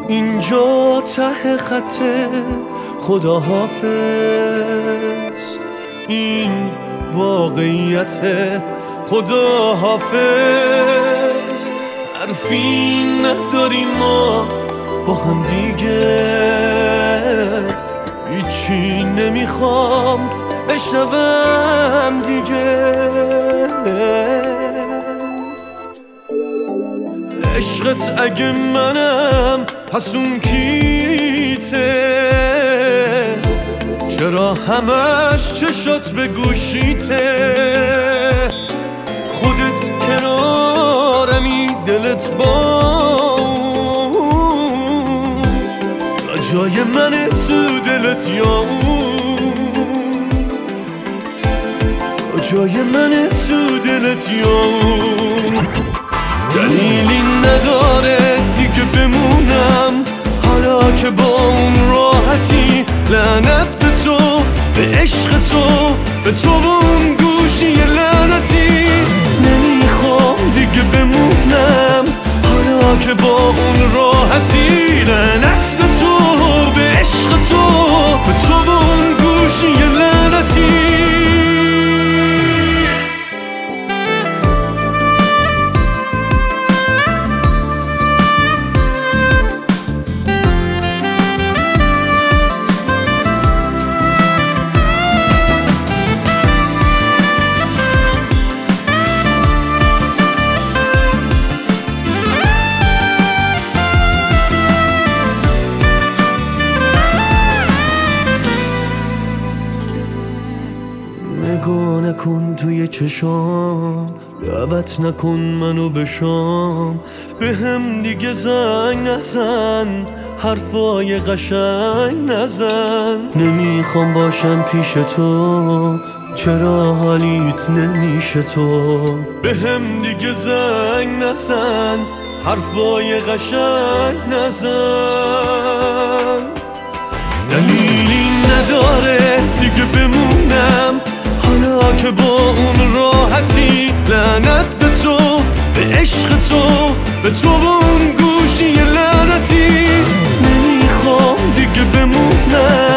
اینجا ته خطه خدا حافظ، این واقعیت خدا حافظ. حرفی نداریم ما با هم دیگه، هیچی نمیخوام بشنوم دیگه. عشقت اگه منم پس اون کیته، چرا همش چشات به گوشیته؟ خودت کنارمی دلت باون، یا جای من تو دلت یا اون، یا جای من تو دلت یا اون. دلیلی نداره دیگه بمونم حالا که با اون راحتی. لعنت به تو، به عشق تو، به تو و اون گوشی لعنتی. نمیخوام دیگه بمونم حالا که با اون راحتی. لعنت به تو، به عشق تو، به تو و اون گوشی لعنتی. نگاه نکن توی چشام، دعوت نکن منو به شام. به هم دیگه زنگ نزن، حرفای قشنگ نزن. نمیخوام باشم پیش تو، چرا حالیت نمیشه تو؟ به هم دیگه زنگ نزن، حرفای قشنگ نزن. دلیلی نداره دیگه بمونم حالا که با اون راحتی. لعنت به تو، به عشق تو، به تو و اون گوشی لعنتی. نمیخوام دیگه بمونم